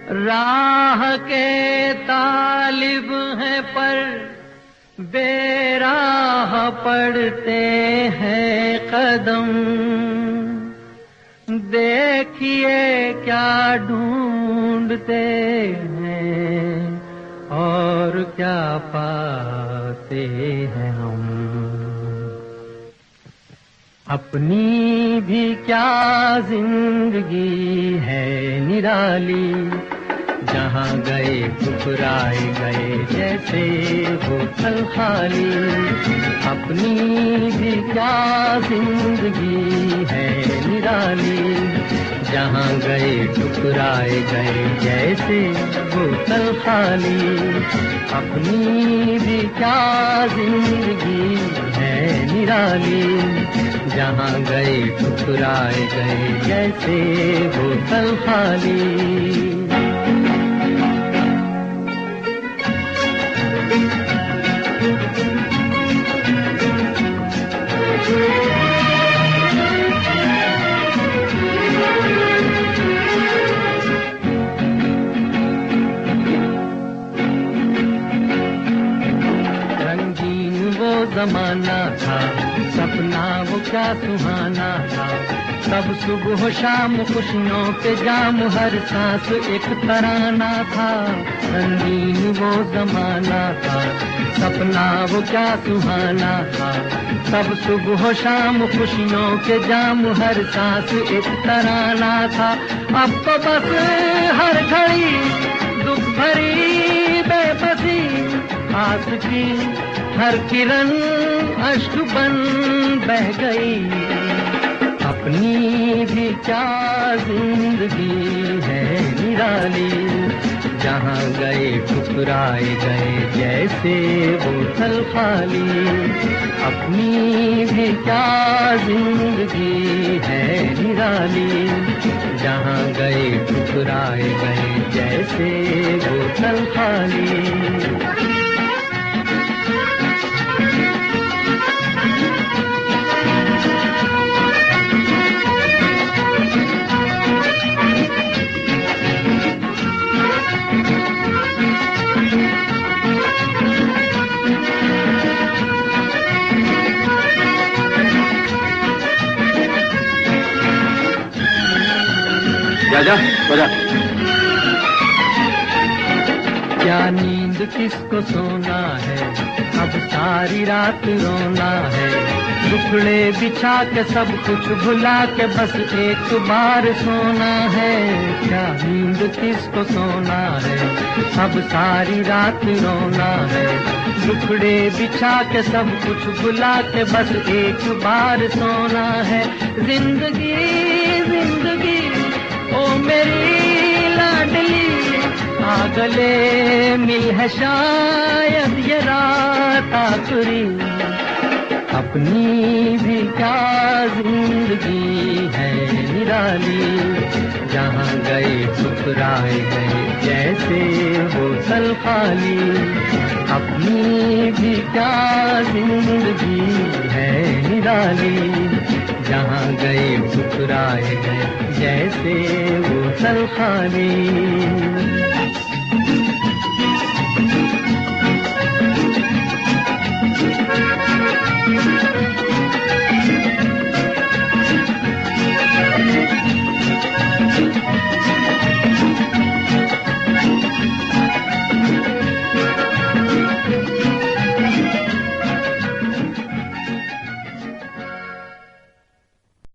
राह के तालिब हैं पर बेराह पड़ते हैं कदम। देखिए क्या ढूंढते हैं और क्या पाते हैं हम। अपनी भी क्या जिंदगी है निराली, जहाँ गए ठुकराए गए जैसे बोतल खाली। अपनी भी क्या जिंदगी है निराली, जहाँ गए ठुकराए गए जैसे बोतल खाली। अपनी भी क्या जिंदगी है निराली, जहाँ गए ठुकराए गए जैसे बोतल खाली। ज़माना था, सपना वो क्या सुहाना था। सब सुबह शाम खुशियों के जाम, हर सांस एक तराना था। रंगीन वो ज़माना था, सपना वो क्या सुहाना था। सब सुबह शाम खुशियों के जाम, हर सांस एक तराना था। अब तो बस हर घड़ी दुख भरी बेबसी, आस की हर किरण अश्रु बन बह गई। अपनी भी क्या जिंदगी है निराली, जहाँ गए ठुकराए गए जैसे बोतल खाली। अपनी भी क्या जिंदगी है निराली, जहाँ गए ठुकराए गए जैसे बोतल खाली। राजा बजा। क्या नींद किसको सोना है, अब सारी रात रोना है। टुकड़े बिछा के सब कुछ भुला के बस एक बार सोना है। क्या नींद किसको सोना है, अब सारी रात रोना है। टुकड़े बिछा के सब कुछ भुला के बस एक बार सोना है। जिंदगी जिंदगी ओ मेरी लाडली, आ गले मिल है शायद ये रात आखिरी। अपनी भी क्या जिंदगी है निराली, जहाँ गए ठुकराए गए जैसे बोतल खाली। अपनी भी क्या जिंदगी है निराली, जहाँ गए ठुकराए गए जैसे बोतल खाली।